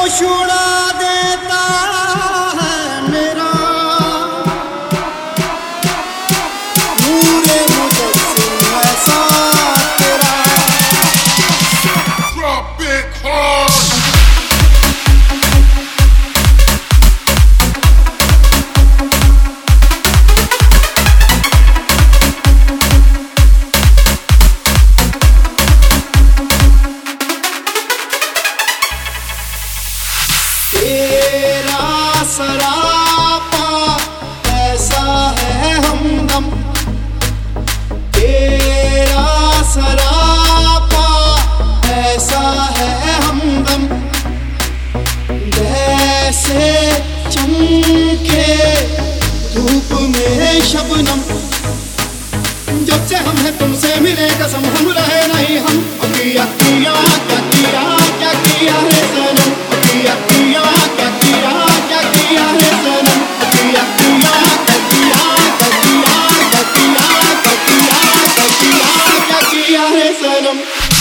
होश उड़ा देता है मेरा नूरे मुजस्सिम ऐसा तेरा। Drop it hard. तेरा सरापा ऐसा है हमदम, तेरा सरापा ऐसा है हमदम, जैसे चमके धूप में शबनम। जब से हम हैं तुमसे मिले कसम हम रहे नहीं हम। किया किया क्या किया क्या किया है सनम, किया किया क्या किया क्या किया है सनम, किया किया क्या किया क्या किया क्या किया क्या किया क्या किया क्या किया है सनम।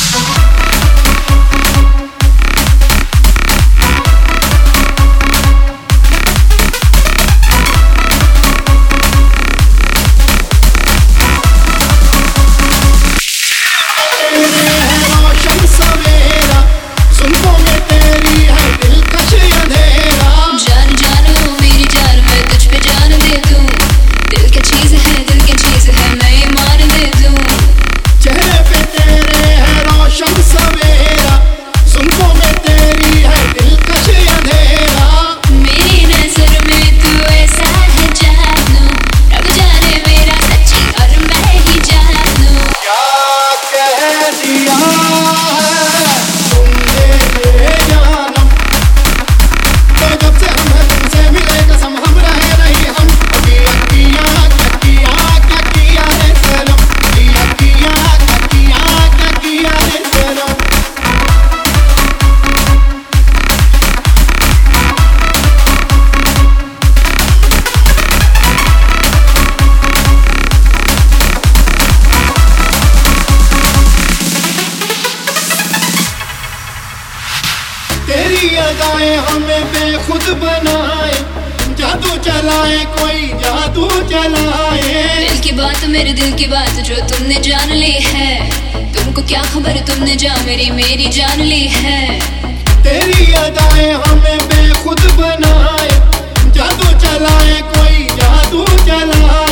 तेरी अदाएं हमें बेखुद बनाए, जादू चलाए कोई जादू चलाए। दिल की बात मेरे दिल की बात जो तुमने जान ली है, तुमको क्या खबर तुमने मेरी जान ली है। तेरी अदाएं हमें बेखुद बनाए, जादू चलाए कोई जादू चलाए।